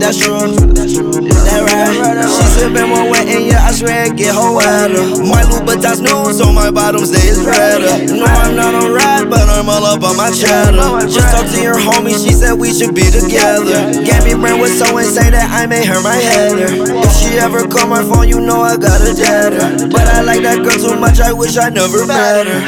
That's true. That right. She sippin' more wet and yeah, I swear it get her wetter. My Louboutins new, so my bottoms they is redder. No, I'm not a rat, but I'm all up on my cheddar. Just talked to your homie, she said we should be together. Gabby Brand was so insane that I made her my header. If she ever call my phone, you know I got a deader. But I like that girl too much, I wish I never met her.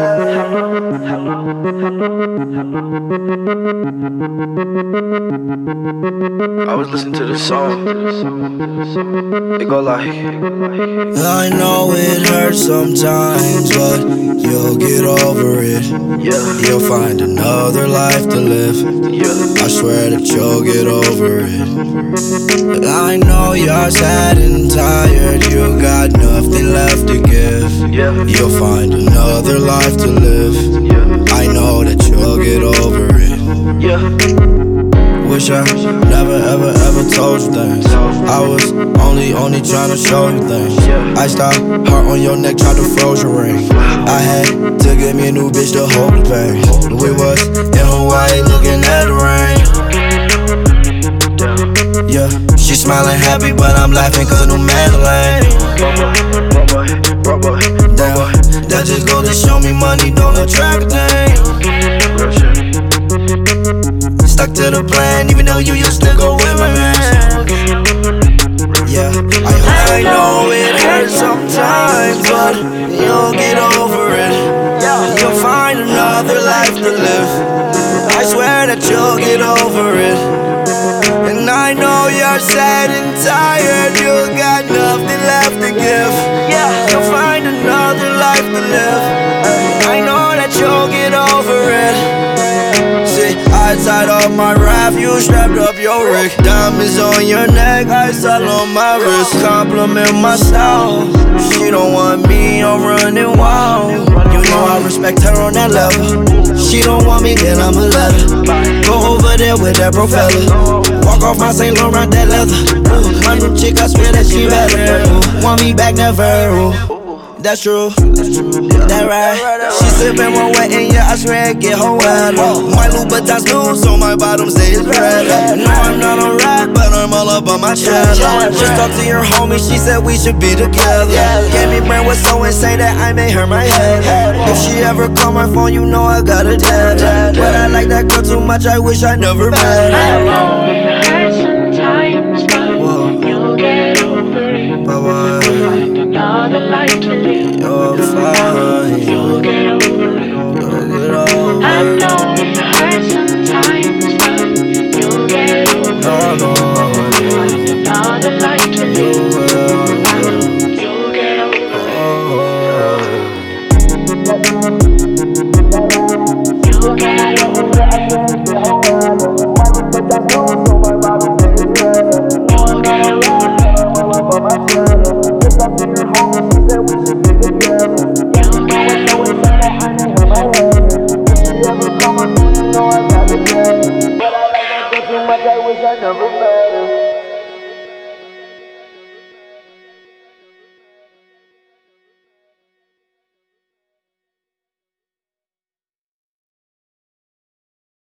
I was listening to the song. It go like, I know it hurts sometimes, but you'll get over it. yeah, You'll find another life to live. yeah, I swear that you'll get over it. I know you're sad and tired, you got nothing left to give. yeah, You'll find another life to live. yeah, I know that you'll get over it. yeah. Wish I never ever told you things. I was only trying to show you things. I stopped, heart on your neck, tried to froze your ring. I had to get me a new bitch to hold the pain. We was in Hawaii looking at the rain. Yeah, she smiling happy, but I'm laughing cause I knew Madeline. Damn, that just go to show me money don't attract a thing. Stuck to the plan, even though you used to go with my man. Yeah, I know it hurts sometimes, but you'll get over it. You'll find another life to live. I swear that you'll get over it. And I know you're sad and tired, you got nothing left to give. You'll find another life to live. I know that you'll get over it. I tied up my raft, you strapped up your rig. Diamonds on your neck, ice all on my wrist. Compliment my style, she don't want me, I'm running wild. You know I respect her on that level. She don't want me, then I'ma let her go over there with that bro fella. Walk off my St. Laurent, that leather. Ooh, my new chick, I swear that she better. Ooh, want me back, never. Ooh. That's true, that right. She sippin' more wet and yeah, I swear it get her wetter. My Louboutins new, so my bottoms they is redder. No, I'm not a rat, but I'm all up on my cheddar. Just talked to your homie, she said we should be together. Gabby Brand was so insane that I made her my head. If she ever call my phone, you know I got a dead. But I like that girl too much, I wish I never met her. I know it hurts sometimes, but you'll get over it. Find another life to live. You're fine. You'll get over it. I know it hurts sometimes, but you'll get over it. Find another life to live. I know you'll get over it. You'll get